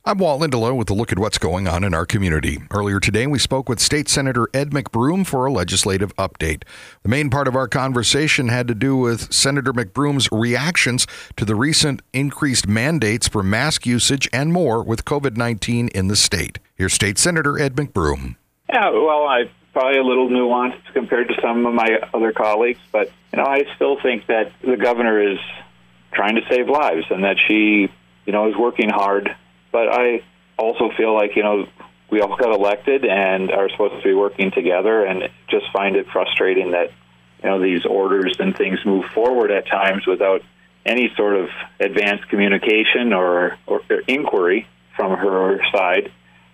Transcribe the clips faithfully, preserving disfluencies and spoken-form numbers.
I'm Walt Lindelow with a look at what's going on in our community. Earlier today, we spoke with State Senator Ed McBroom for a legislative update. The main part of our conversation had to do with Senator McBroom's reactions to the recent increased mandates for mask usage and more with covid nineteen in the state. Here's State Senator Ed McBroom. Yeah, well, I probably a little nuanced compared to some of my other colleagues, but you know, I still think that the governor is trying to save lives and that she, you know, is working hard. But I also feel like, you know, we all got elected and are supposed to be working together, and just find it frustrating that, you know, these orders and things move forward at times without any sort of advanced communication or, or inquiry from her side.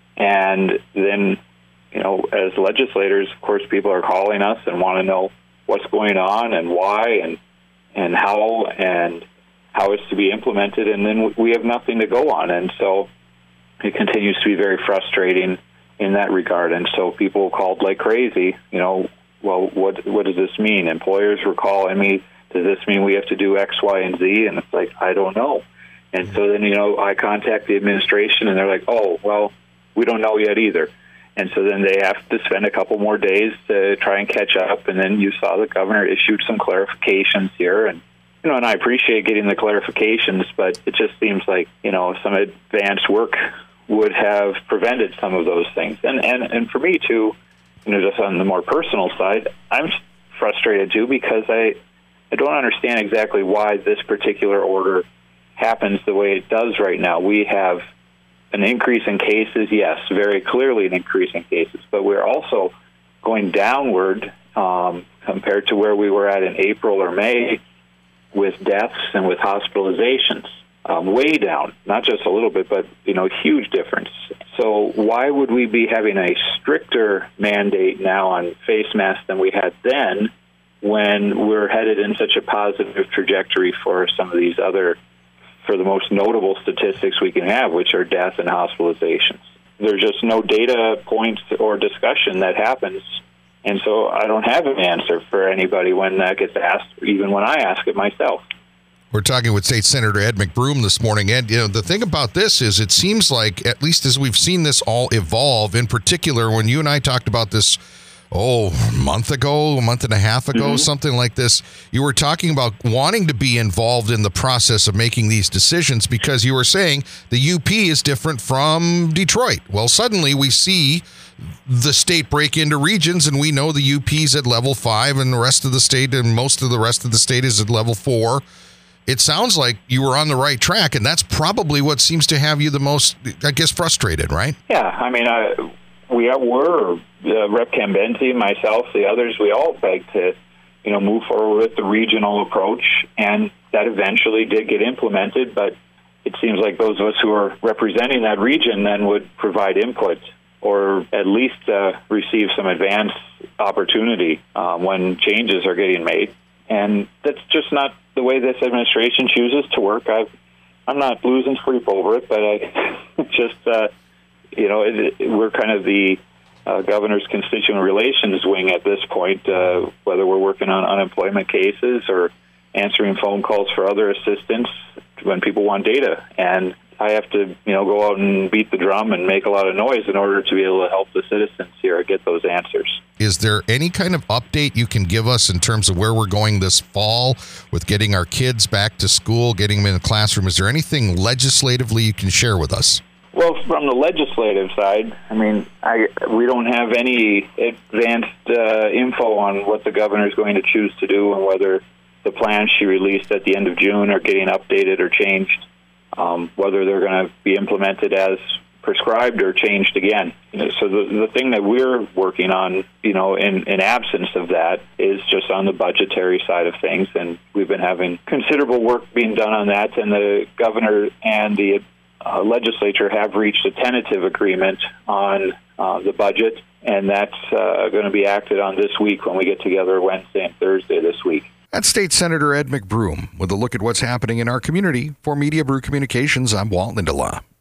And then, you know, as legislators, of course, people are calling us and want to know what's going on and why and and how and how it's to be implemented, and then we have nothing to go on. And so it continues to be very frustrating in that regard. And so people called like crazy, you know, well, what what does this mean? Employers were calling me, does this mean we have to do X, Y, and Z? And it's like, I don't know. And so then, you know, I contact the administration, and they're like, oh, well, we don't know yet either. And so then they have to spend a couple more days to try and catch up. And then you saw the governor issued some clarifications here, and You know, and I appreciate getting the clarifications, but it just seems like, you know, some advanced work would have prevented some of those things. And and, and for me, too, you know, just on the more personal side, I'm frustrated, too, because I, I don't understand exactly why this particular order happens the way it does right now. We have an increase in cases, yes, very clearly an increase in cases, but we're also going downward um, compared to where we were at in April or May, with deaths and with hospitalizations, um, way down, not just a little bit, but, you know, huge difference. So why would we be having a stricter mandate now on face masks than we had then, when we're headed in such a positive trajectory for some of these other, for the most notable statistics we can have, which are death and hospitalizations? There's just no data points or discussion that happens. And so I don't have an answer for anybody when that gets asked, even when I ask it myself. We're talking with State Senator Ed McBroom this morning. Ed, you know, the thing about this is it seems like, at least as we've seen this all evolve, in particular, when you and I talked about this, oh, a month ago, a month and a half ago, mm-hmm. something like this, you were talking about wanting to be involved in the process of making these decisions because you were saying the U P is different from Detroit. Well, suddenly we see the state break into regions, and we know the U P's at level five and the rest of the state and most of the rest of the state is at level four. It sounds like you were on the right track, and that's probably what seems to have you the most, I guess, frustrated, right? Yeah, I mean, I, we were, uh, Rep Cambenzi, myself, the others, we all begged to, you know, move forward with the regional approach, and that eventually did get implemented, but it seems like those of us who are representing that region then would provide input, or at least uh, receive some advance opportunity uh, when changes are getting made. And that's just not the way this administration chooses to work. I've, I'm not losing sleep over it, but I just, uh, you know, it, it, we're kind of the uh, governor's constituent relations wing at this point, uh, whether we're working on unemployment cases or answering phone calls for other assistance when people want data. And I have to, you know, go out and beat the drum and make a lot of noise in order to be able to help the citizens here get those answers. Is there any kind of update you can give us in terms of where we're going this fall with getting our kids back to school, getting them in the classroom? Is there anything legislatively you can share with us? Well, from the legislative side, I mean, I, we don't have any advanced uh, info on what the governor is going to choose to do and whether the plans she released at the end of June are getting updated or changed. Um, whether they're going to be implemented as prescribed or changed again. You know, so the the thing that we're working on, you know, in, in absence of that, is just on the budgetary side of things, and we've been having considerable work being done on that, and the governor and the uh, legislature have reached a tentative agreement on uh, the budget, and that's uh, going to be acted on this week when we get together Wednesday and Thursday this week. That's State Senator Ed McBroom with a look at what's happening in our community. For Media Brew Communications, I'm Walt Lindelow.